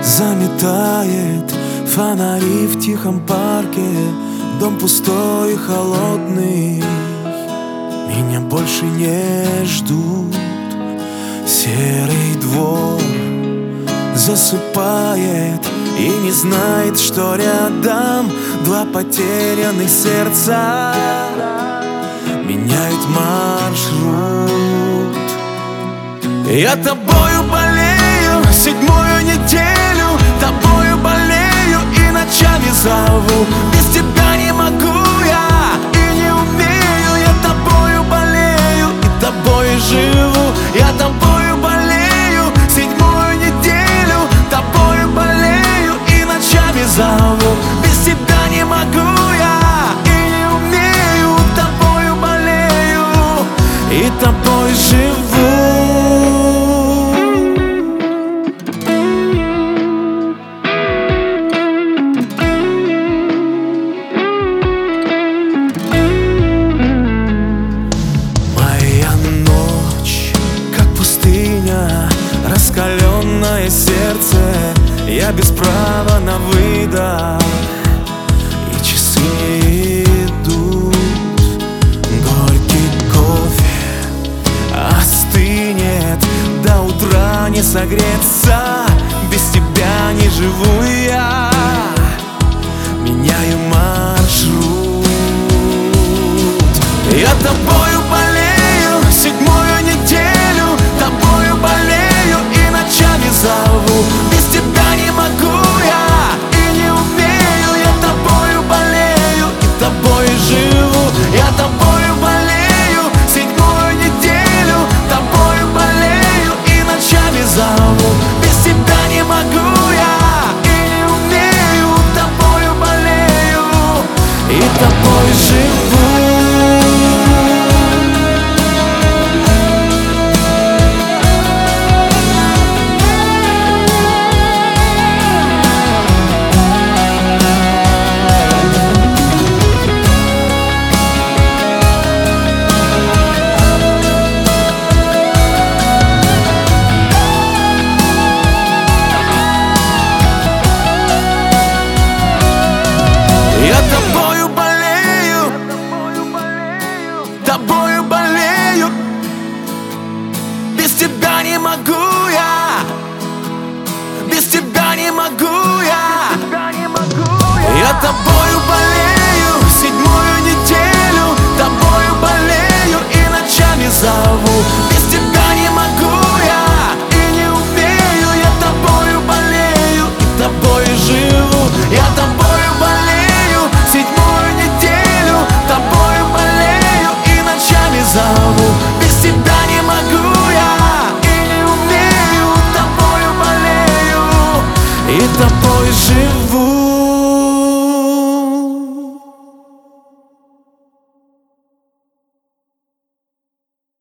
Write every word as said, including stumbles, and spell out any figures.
Заметает фонари в тихом парке, дом пустой и холодный. Меня больше не ждут. Серый двор засыпает и не знает, что рядом два потерянных сердца меняют маршрут. Я тобою болею седьмую неделю, тобою болею и ночами зову. Без тебя не могу я и не умею. Я тобою болею и тобой живу. Я тобою болею седьмую неделю, тобою болею и ночами зову. Без тебя не могу я и не умею. Тобою болею и тобой живу. Раскаленное сердце, я без права на выдох, и часы не идут. Горький кофе остынет, до утра не согреться. Без тебя не живу я, меняю маршрут. Я тобою болею седьмую неделю, тобою болею и ночами зову. Без тебя не могу я и не умею. Я тобою болею и тобой живу. Я тобою болею седьмую неделю, тобою болею и ночами зову. Без тебя не могу я и не умею. Тобою болею и тобой живу. Я тобою болею, тобою болею. Без тебя не могу я, без тебя не могу я. Я тобою болею седьмую неделю, тобою болею и ночами зову. Без тебя не могу я и не умею. Я тобою болею и тобой живу. Я тобою болею седьмую неделю, тобою болею и ночами зову. Без тебя не могу я и не умею. Тобою болею и тобой живу.